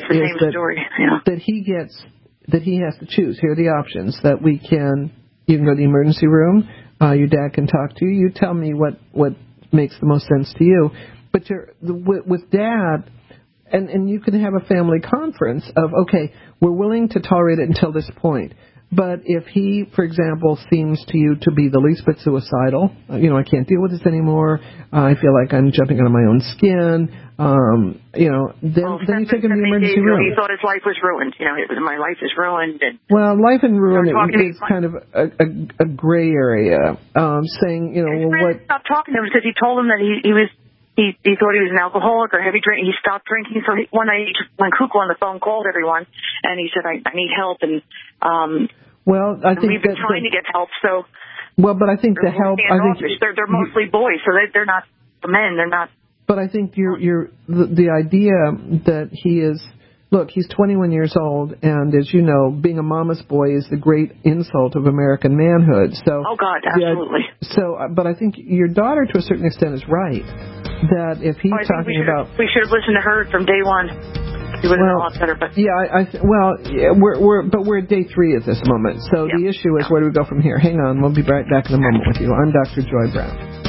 [SPEAKER 3] that he has to choose. Here are the options that you can go to the emergency room. Your dad can talk to you. You tell me what makes the most sense to you. But with Dad, and you can have a family conference of, okay, we're willing to tolerate it until this point. But if he, for example, seems to you to be the least bit suicidal, I can't deal with this anymore, I feel like I'm jumping out of my own skin, then you take him to the emergency room. He thought his life was ruined. My life is ruined. And life and ruin is kind of a gray area. Saying, what... Stopped talking to him because he told him that he thought he was an alcoholic or heavy drinker. He stopped drinking for one night when Kukla on the phone called everyone, and he said, I need help. And I think we've been trying to get help. So but I think the help. I think they're mostly boys, so they're not the men. They're not. But I think the idea that he is. Look, he's 21 years old, and as you know, being a mama's boy is the great insult of American manhood. So, oh God, absolutely. But I think your daughter, to a certain extent, is right. That if he's talking about, we should have listened to her from day one. It would have been a lot better. But we're at day 3 at this moment. So the issue is, where do we go from here? Hang on, we'll be right back in a moment with you. I'm Dr. Joy Brown.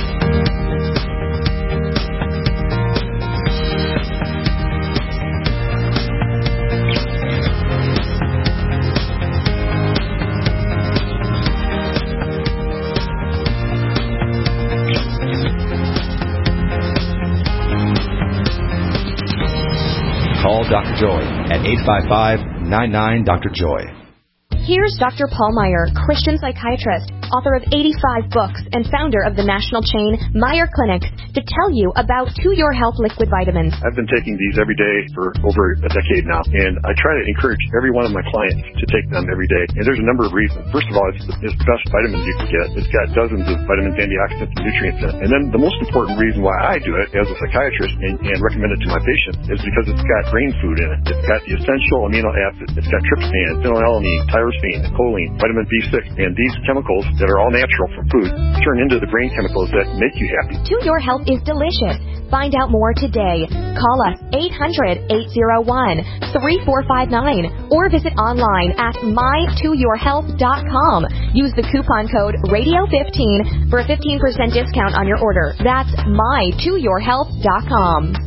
[SPEAKER 1] Call Dr. Joy at 855-99-DR-JOY.
[SPEAKER 19] Here's Dr. Paul Meyer, Christian psychiatrist, author of 85 books and founder of the national chain Meyer Clinics, to tell you about To Your Health liquid vitamins.
[SPEAKER 20] I've been taking these every day for over a decade now, and I try to encourage every one of my clients to take them every day. And there's a number of reasons. First of all, it's the best vitamins you can get. It's got dozens of vitamins, antioxidants, and nutrients in it. And then the most important reason why I do it as a psychiatrist and recommend it to my patients is because it's got brain food in it. It's got the essential amino acids. It's got tryptophan, phenylalanine, tyrosine, choline, vitamin B6, and these chemicals that are all natural from food turn into the brain chemicals that make you happy.
[SPEAKER 19] To Your Health is delicious. Find out more today. Call us 800-801-3459 or visit online at mytoyourhealth.com. Use the coupon code radio15 for a 15% discount on your order. That's mytoyourhealth.com.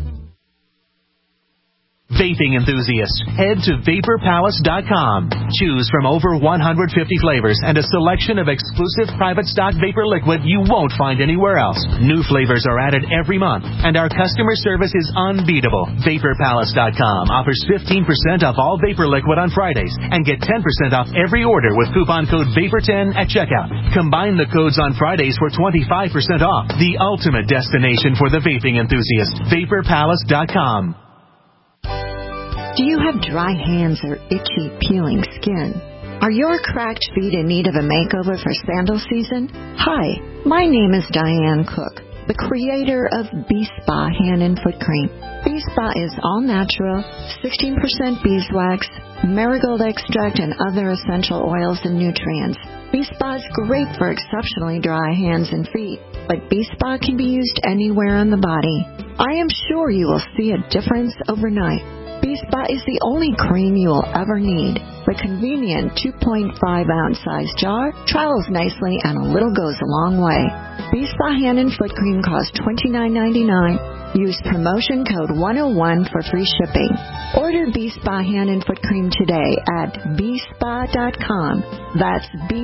[SPEAKER 21] Vaping enthusiasts, head to VaporPalace.com. Choose from over 150 flavors and a selection of exclusive private stock vapor liquid you won't find anywhere else. New flavors are added every month, and our customer service is unbeatable. VaporPalace.com offers 15% off all vapor liquid on Fridays and get 10% off every order with coupon code VAPOR10 at checkout. Combine the codes on Fridays for 25% off. The ultimate destination for the vaping enthusiast. VaporPalace.com.
[SPEAKER 22] Do you have dry hands or itchy, peeling skin? Are your cracked feet in need of a makeover for sandal season? Hi, my name is Diane Cook, the creator of B-Spa Hand and Foot Cream. B-Spa is all natural, 16% beeswax, marigold extract, and other essential oils and nutrients. B-Spa is great for exceptionally dry hands and feet, but B-Spa can be used anywhere on the body. I am sure you will see a difference overnight. B-Spa is the only cream you will ever need. The convenient 2.5-ounce size jar travels nicely and a little goes a long way. B-Spa Hand and Foot Cream costs $29.99. Use promotion code 101 for free shipping. Order B-Spa Hand and Foot Cream today at bspa.com. That's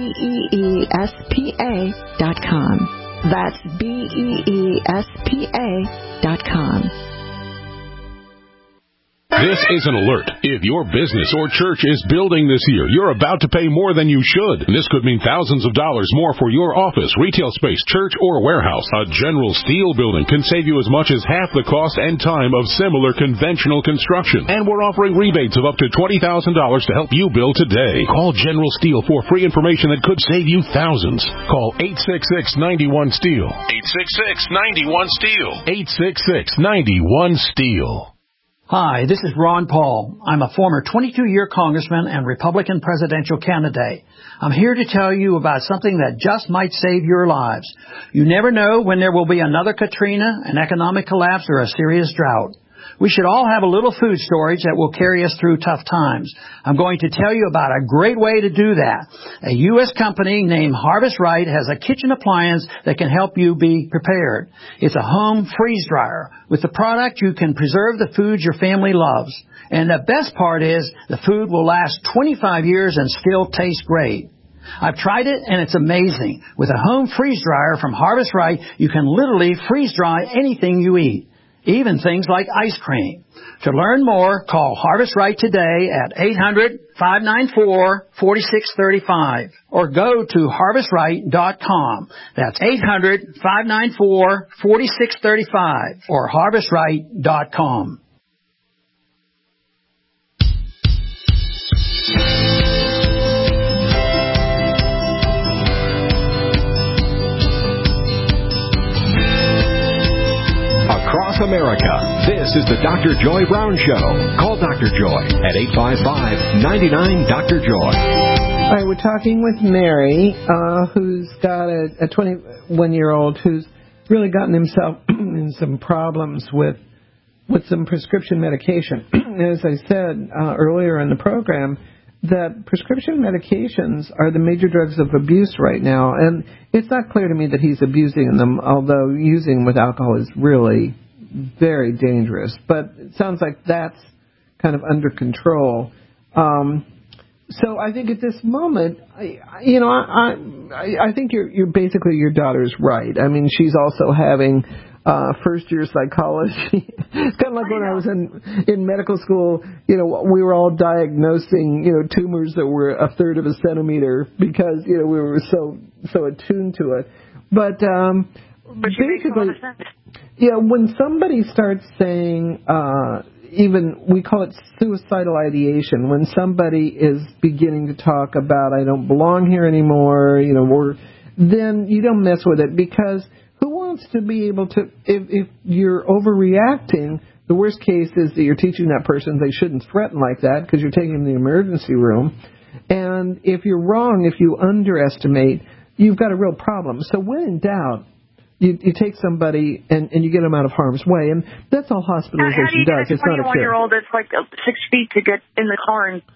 [SPEAKER 22] BEESPA.com. That's BEESPA.com.
[SPEAKER 23] This is an alert. If your business or church is building this year, you're about to pay more than you should. This could mean thousands of dollars more for your office, retail space, church, or warehouse. A General Steel building can save you as much as half the cost and time of similar conventional construction. And we're offering rebates of up to $20,000 to help you build today. Call General Steel for free information that could save you thousands. Call 866-91-STEEL. 866-91-STEEL. 866-91-STEEL.
[SPEAKER 24] Hi, this is Ron Paul. I'm a former 22-year congressman and Republican presidential candidate. I'm here to tell you about something that just might save your lives. You never know when there will be another Katrina, an economic collapse, or a serious drought. We should all have a little food storage that will carry us through tough times. I'm going to tell you about a great way to do that. A U.S. company named Harvest Right has a kitchen appliance that can help you be prepared. It's a home freeze dryer. With the product, you can preserve the food your family loves. And the best part is the food will last 25 years and still taste great. I've tried it, and it's amazing. With a home freeze dryer from Harvest Right, you can literally freeze dry anything you eat, even things like ice cream. To learn more, call Harvest Right today at 800-594-4635 or go to harvestright.com. That's 800-594-4635 or harvestright.com.
[SPEAKER 25] Across America, this is the Dr. Joy Brown Show. Call Dr. Joy at 855-99-DR-JOY.
[SPEAKER 3] All right, we're talking with Mary, who's got a 21-year-old who's really gotten himself in some problems with some prescription medication. As I said earlier in the program, that prescription medications are the major drugs of abuse right now, and it's not clear to me that he's abusing them, although using with alcohol is really very dangerous. But it sounds like that's kind of under control. So I think at this moment, I think you're basically, your daughter's right. I mean, she's also having first-year psychology. It's kind of like when I was in medical school, we were all diagnosing, tumors that were a third of a centimeter because, we were so attuned to it. But basically, when somebody starts saying, even we call it suicidal ideation, when somebody is beginning to talk about I don't belong here anymore, then you don't mess with it, because who wants to be able to, if you're overreacting, the worst case is that you're teaching that person they shouldn't threaten like that because you're taking them to the emergency room. And if you're wrong, if you underestimate, you've got a real problem. So when in doubt, you take somebody and you get them out of harm's way, and that's all hospitalization does. It's not a cure.
[SPEAKER 12] 21-year-old that's like 6 feet to get in the car and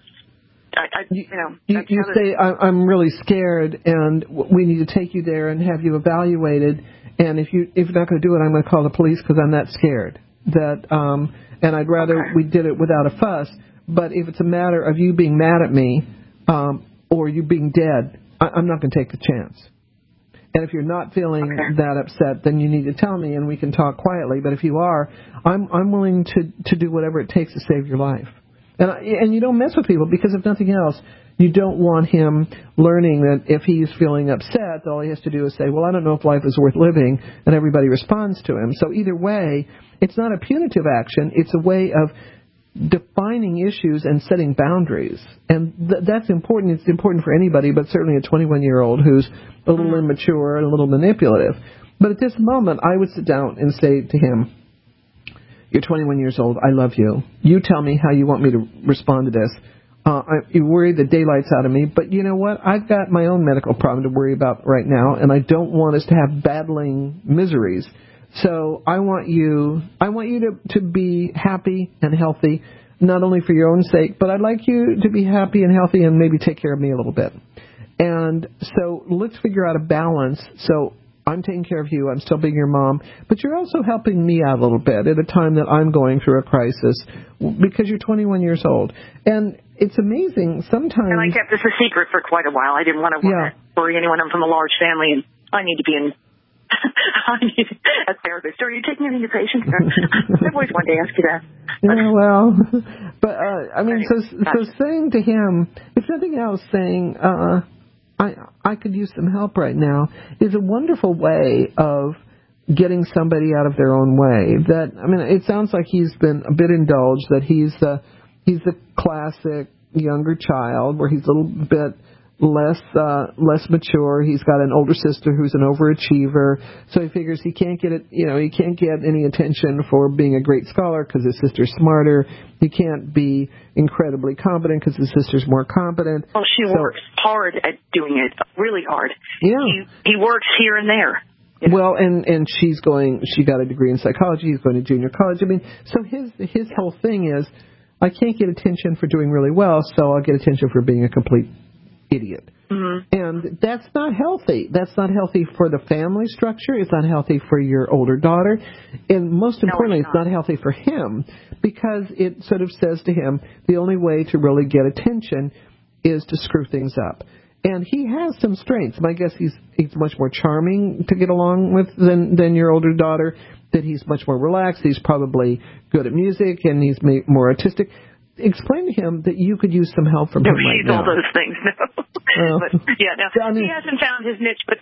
[SPEAKER 3] you say, I'm really scared, and we need to take you there and have you evaluated. And if you're not going to do it, I'm going to call the police because I'm that scared. And I'd rather we did it without a fuss. But if it's a matter of you being mad at me or you being dead, I'm not going to take the chance. And if you're not feeling that upset, then you need to tell me and we can talk quietly. But if you are, I'm willing to do whatever it takes to save your life. And you don't mess with people, because if nothing else, you don't want him learning that if he's feeling upset, all he has to do is say, well, I don't know if life is worth living, and everybody responds to him. So either way, it's not a punitive action. It's a way of defining issues and setting boundaries. And that's important. It's important for anybody, but certainly a 21-year-old who's a little immature and a little manipulative. But at this moment, I would sit down and say to him, you're 21 years old. I love you. You tell me how you want me to respond to this. You worry the daylights out of me, but you know what? I've got my own medical problem to worry about right now, and I don't want us to have battling miseries. So I want you to be happy and healthy, not only for your own sake, but I'd like you to be happy and healthy and maybe take care of me a little bit. And so let's figure out a balance. So I'm taking care of you. I'm still being your mom, but you're also helping me out a little bit at a time that I'm going through a crisis because you're 21 years old. And it's amazing sometimes.
[SPEAKER 12] And I kept this a secret for quite a while. I didn't want to worry anyone. I'm from a large family, and I need to be in. I need a therapist. Are you taking any patients? I've always wanted to ask you that.
[SPEAKER 3] Yeah, well, but I mean, so saying to him, if nothing else, saying, I could use some help right now, is a wonderful way of getting somebody out of their own way. That, I mean, it sounds like he's been a bit indulged, that he's the classic younger child where he's a little bit less mature. He's got an older sister who's an overachiever, so he figures he can't get any attention for being a great scholar because his sister's smarter. He can't be incredibly competent because his sister's more competent.
[SPEAKER 12] Well, she works hard at doing it, really hard.
[SPEAKER 3] Yeah,
[SPEAKER 12] he works here and there.
[SPEAKER 3] Well, and she got a degree in psychology. He's going to junior college. I mean, so his whole thing is, I can't get attention for doing really well, so I'll get attention for being a complete idiot. Mm-hmm. And that's not healthy. That's not healthy for the family structure. It's not healthy for your older daughter. And most importantly, it's not healthy for him, because it sort of says to him, the only way to really get attention is to screw things up. And he has some strengths. My guess he's much more charming to get along with than your older daughter, that he's much more relaxed. He's probably good at music, and he's more artistic. Explain to him that you could use some help from him right now.
[SPEAKER 12] No, he's all those things. No. But, yeah, no. I mean, he hasn't found his niche, but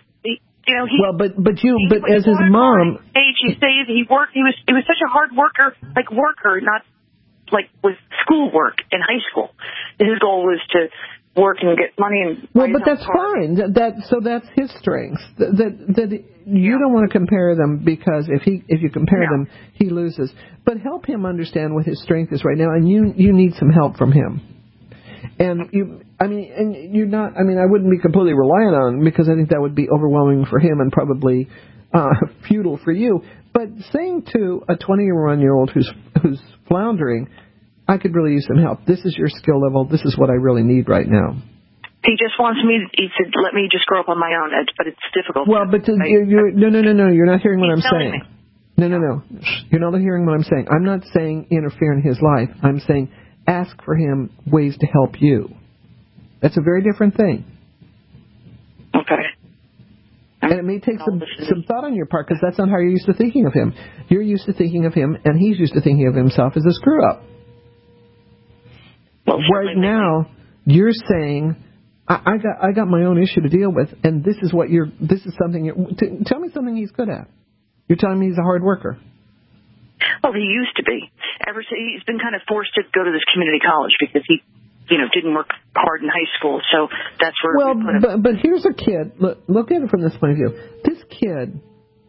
[SPEAKER 3] but as his mom,
[SPEAKER 12] he worked. He was such a hard worker, not like with schoolwork in high school. His goal was to work and get money and.
[SPEAKER 3] Well, but that's fine. That's his strengths. That you don't want to compare them, because if you compare them, he loses. But help him understand what his strength is right now, and you need some help from him. And I wouldn't be completely reliant on, because I think that would be overwhelming for him and probably futile for you. But saying to a 21-year-old who's floundering, I could really use some help. This is your skill level. This is what I really need right now.
[SPEAKER 12] He just wants me. He said, "Let me just grow up on my own." But it's difficult.
[SPEAKER 3] Well, but no. You're not hearing what I'm saying. No. You're not hearing what I'm saying. I'm not saying interfere in his life. I'm saying ask for him ways to help you. That's a very different thing.
[SPEAKER 12] Okay.
[SPEAKER 3] And may take some thought on your part, because that's not how you're used to thinking of him. You're used to thinking of him, and he's used to thinking of himself as a screw-up. Well, right now, you're saying, I got my own issue to deal with, and this is something tell me something he's good at. You're telling me he's a hard worker.
[SPEAKER 12] Well, he used to be. He's been kind of forced to go to this community college because he, didn't work hard in high school. So that's where.
[SPEAKER 3] Well, but here's a kid. Look at it from this point of view. This kid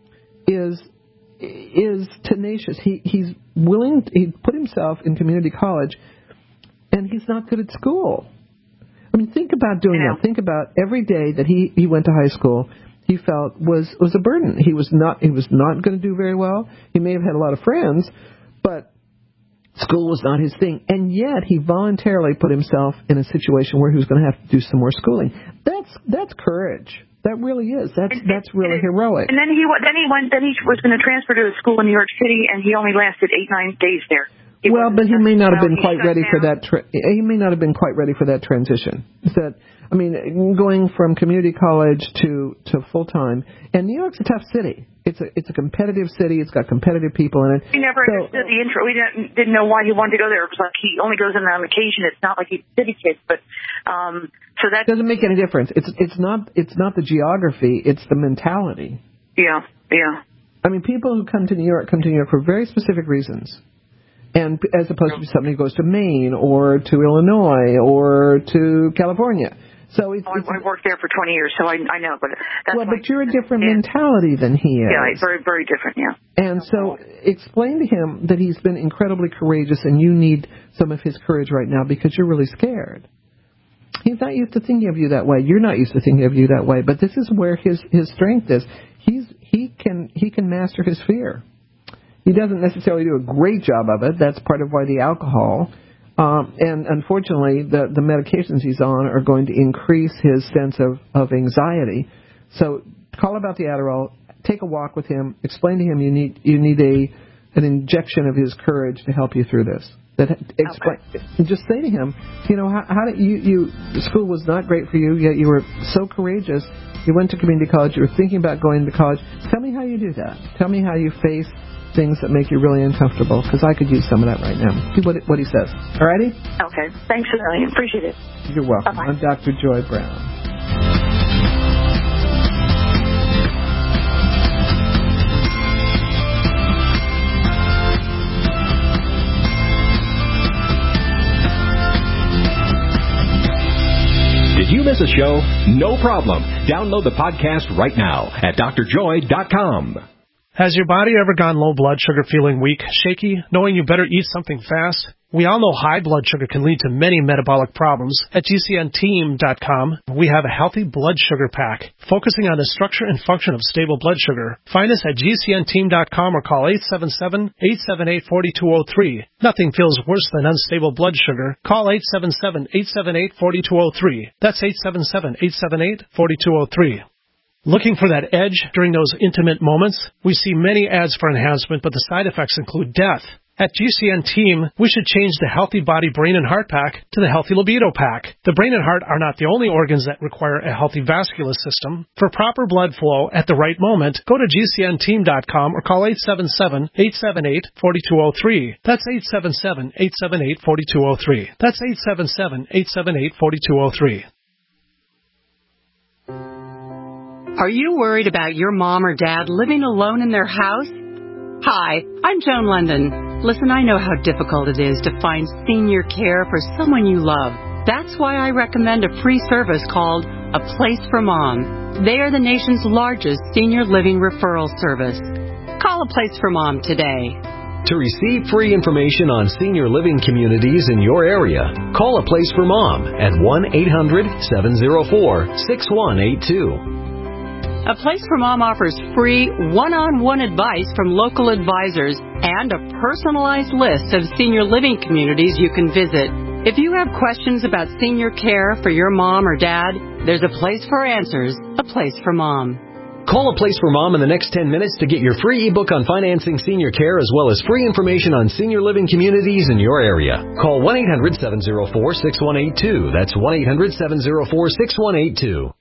[SPEAKER 3] is tenacious. He's willing. He put himself in community college, and he's not good at school. I mean, think about doing that. Think about every day that he went to high school. He felt was a burden. He was not going to do very well. He may have had a lot of friends, but school was not his thing. And yet he voluntarily put himself in a situation where he was going to have to do some more schooling. That's courage. That really is. That's really heroic.
[SPEAKER 12] And then he was going to transfer to a school in New York City, and he only lasted 8-9 days there.
[SPEAKER 3] But he may not have been quite ready for that. He may not have been quite ready for that transition. Going from community college to full time. And New York's a tough city. It's a competitive city. It's got competitive people in it.
[SPEAKER 12] We never understood the intro. We didn't know why he wanted to go there. It was like he only goes in on occasion. It's not like he's a city kid, but so that
[SPEAKER 3] doesn't make any difference. It's not the geography. It's the mentality.
[SPEAKER 12] Yeah.
[SPEAKER 3] I mean, people who come to New York for very specific reasons. And as opposed to somebody who goes to Maine or to Illinois or to California. So
[SPEAKER 12] I worked there for 20 years, so I know. But
[SPEAKER 3] but you're a different mentality than he is.
[SPEAKER 12] Yeah, very, very different. Yeah.
[SPEAKER 3] And so explain to him that he's been incredibly courageous, and you need some of his courage right now because you're really scared. He's not used to thinking of you that way. You're not used to thinking of you that way. But this is where his strength is. He can master his fear. He doesn't necessarily do a great job of it. That's part of why the alcohol, and unfortunately the medications he's on are going to increase his sense of anxiety. So call about the Adderall, take a walk with him, explain to him you need an injection of his courage to help you through this. Just say to him, how did you school was not great for you, yet you were so courageous. You went to community college. You were thinking about going to college. Tell me how you do that. Tell me how you face things that make you really uncomfortable, because I could use some of that right now. See what he says. All righty?
[SPEAKER 12] Okay. Thanks a million. Appreciate it.
[SPEAKER 3] You're welcome.
[SPEAKER 12] Bye-bye.
[SPEAKER 3] I'm Dr. Joy Brown.
[SPEAKER 25] Did you miss a show? No problem. Download the podcast right now at drjoy.com.
[SPEAKER 6] Has your body ever gone low blood sugar, feeling weak, shaky, knowing you better eat something fast? We all know high blood sugar can lead to many metabolic problems. At GCNteam.com, we have a healthy blood sugar pack, focusing on the structure and function of stable blood sugar. Find us at GCNteam.com or call 877-878-4203. Nothing feels worse than unstable blood sugar. Call 877-878-4203. That's 877-878-4203. Looking for that edge during those intimate moments? We see many ads for enhancement, but the side effects include death. At GCN Team, we should change the Healthy Body, Brain, and Heart Pack to the Healthy Libido Pack. The brain and heart are not the only organs that require a healthy vascular system. For proper blood flow at the right moment, go to GCNteam.com or call 877-878-4203. That's 877-878-4203. That's 877-878-4203.
[SPEAKER 7] Are you worried about your mom or dad living alone in their house? Hi, I'm Joan London. Listen, I know how difficult it is to find senior care for someone you love. That's why I recommend a free service called A Place for Mom. They are the nation's largest senior living referral service. Call A Place for Mom today.
[SPEAKER 25] To receive free information on senior living communities in your area, call A Place for Mom at 1-800-704-6182.
[SPEAKER 7] A Place for Mom offers free one-on-one advice from local advisors and a personalized list of senior living communities you can visit. If you have questions about senior care for your mom or dad, there's a place for answers, A Place for Mom.
[SPEAKER 25] Call A Place for Mom in the next 10 minutes to get your free ebook on financing senior care as well as free information on senior living communities in your area. Call 1-800-704-6182. That's 1-800-704-6182.